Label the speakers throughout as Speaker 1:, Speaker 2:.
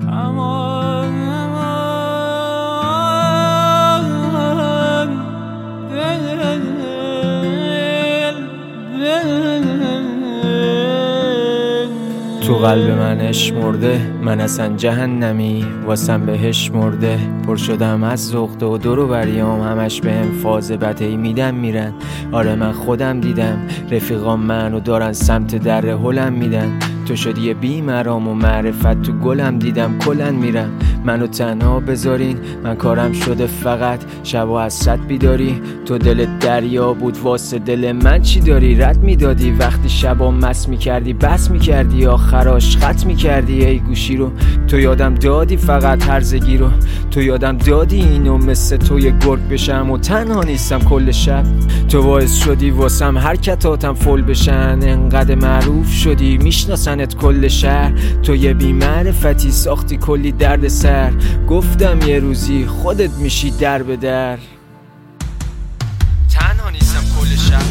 Speaker 1: تو قلب من عشق مرده، من اصلا جهنمی واسم بهش مرده. پر شدم از ذوق و دور و بریام همش بهم فاز بدهی میدن میرن. آره من خودم دیدم رفیقام منو دارن سمت در هلم میدن. تو شدی یه بیمرام و معرفت تو گلم دیدم کلن میرم. منو تنها بذارین، من کارم شده فقط شب و حسرت بیداری. تو دل دریا بود واسه دل من چی داری؟ رد میدادی وقتی شبا مس میکردی، بس میکردی آخراش خط میکردی. ای گوشی رو تو یادم دادی، فقط هرزگی رو تو یادم دادی. اینو مثل تو یه گرگ بشم و تنها نیستم کل شب. تو باعث شدی واسم حرکتاتم فل بشن، انقدر معروف شدی میشناسنت کل شهر. تو یه بی‌معرفتی ساختی کلی درد سر. گفتم یه روزی خودت میشی در به در. تنها نیستم کل شهر،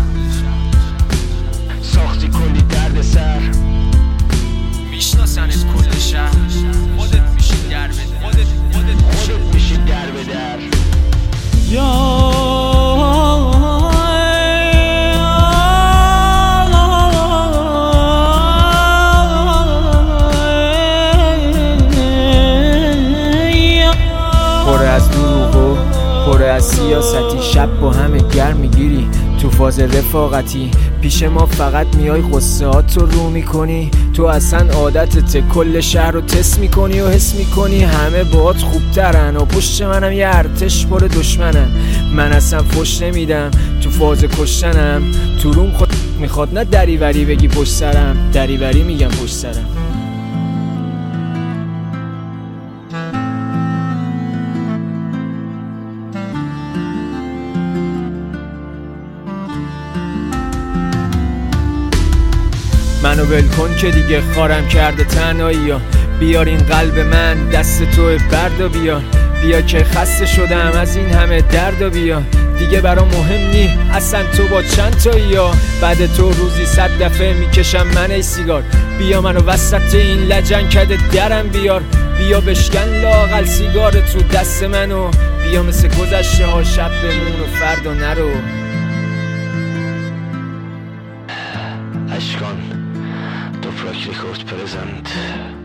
Speaker 1: ساختی کلی درد سر. میشناسنت کل شهر، خودت میشی در به در. خودت میشی در به در. پر از دروغ و پر از سیاستی، شب با همه گرم میگیری تو فاز رفاقتی. پیش ما فقط میای غصه هات رو میکنی. تو اصلا عادتت کل شهر رو تست میکنی و حس میکنی همه باهات خوبترن و پشت منم یه ارتش پر دشمنن. من اصلا فش نمیدم تو فاز کشتنم. تو روم خود میخواد نه دریوری بگی پشت سرم، دریوری میگم پشت سرم. منو ول کن که دیگه خارم کرده تنهایی ها. بیار این قلب من دست تو بردا بیار. بیا که خسته شدم از این همه دردا بیا. دیگه برام مهم نی اصلا تو با چند تایی ها. بعد تو روزی 100 دفعه میکشم من ای سیگار. بیا منو وسط این لجنکده درم بیار. بیا بشکن لااقل سیگار تو دست منو. بیا مثل گذشته ها شب بمون و فردا نرو.
Speaker 2: Ashkan, Toprak Record present.